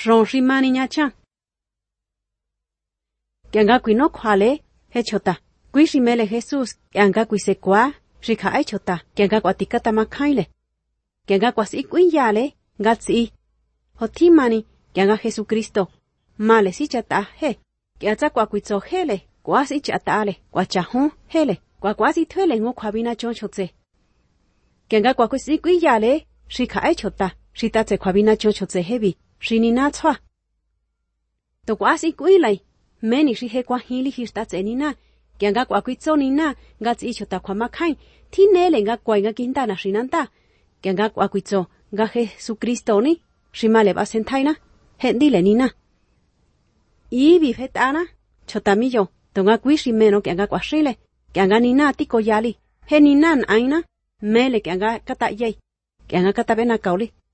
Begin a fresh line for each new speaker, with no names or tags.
rong ri mani nha chang. Kianga quy no khale he chota. Quy ri mele Jesus kianga quy se kwa ri kha ai chota. Kianga kwa tikata ma khaile. Kianga kwa si quy ya le ngatsi. Hoti mani kianga Jesucristo. Male si chata he. Kiacha kwa quy cho hele. Kwa si chata le. Kwa cha hu hele. Kwa si thwele ngo khwabina chon chotse. Kianga kwa quy si quy ya le ri kha ai chota. Ri ta che khwabina chon chotse hebi. Ri ni na chwa. To kwa si quy lai. Meni ri he kwa hili hirta che ni na. Kianga kwa quy cho ni na. Ngatsi chota kwa ma khai. Thi nele nga kwa nga kinta na rinanta. Kianga kwa quy cho nga Jesucristo ni. Rimale ba sentaina. Hendi le ni na. Ibi fetana. Chota mi yo. Tonga quy rimeno kianga kwa shile. Kianga ni na tiko yali. He ni nan aina. Mele kianga kata yei. Kianga kata bena kauli.